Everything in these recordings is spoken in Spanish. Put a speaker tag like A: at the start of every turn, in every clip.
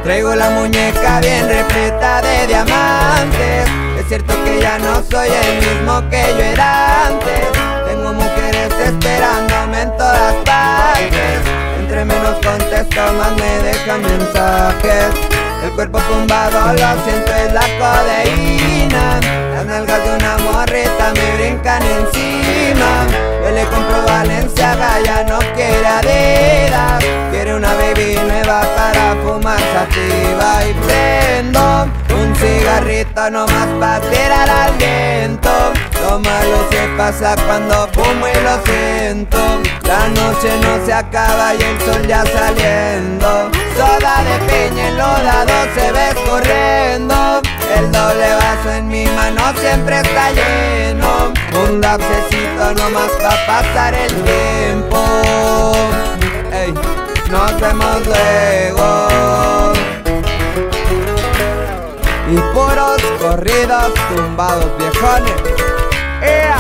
A: Traigo la muñeca bien repleta de diamantes. Es cierto que ya no soy el mismo que yo era antes. Tengo mujeres esperándome en todas partes. Entre menos contesto más me dejan mensajes. El cuerpo tumbado lo siento es la codeína. Las nalgas de una morrita me brincan encima. Yo le compro Valenciaga, ya no quiere Adidas. Quiere una baby nueva para fumar sativa. Y prendo un cigarrito nomás para tirar al viento. Lo malo se pasa cuando fumo y lo siento. La noche no se acaba y el sol ya saliendo. Soda de piña enlodado se ve corriendo. El doble vaso en mi mano siempre está lleno. Un lapsecito nomás pa' pasar el tiempo. Ey, nos vemos luego. Y puros corridos tumbados viejones. ¡Ea!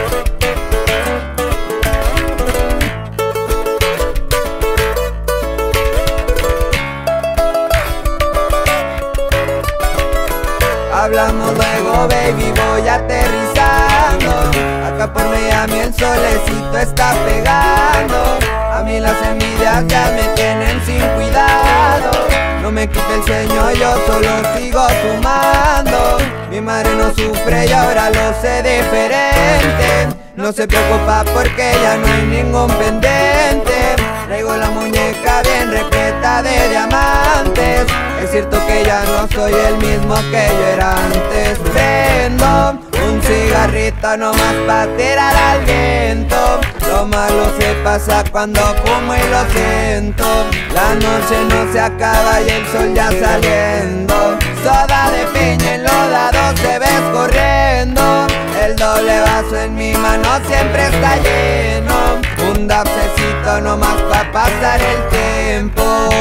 A: Hablamos luego, baby, voy aterrizando. Acá por Miami el solecito está pegando. A mí las envidias ya me tienen sin cuidado. No me quite el sueño, yo solo sigo fumando. Mi madre no sufre y ahora lo sé diferente. No se preocupa porque ya no hay ningún pendiente. Traigo la muñeca bien repleta de diamantes. Es cierto que ya no soy el mismo que yo era antes. Prendo un cigarrito nomás pa' tirar al viento. Lo malo se pasa cuando fumo y lo siento. La noche no se acaba y el sol ya saliendo. Soda de piña enlodado se ve corriendo. El doble vaso en mi mano siempre está lleno. Un dapsecito nomás pa' pasar el tiempo.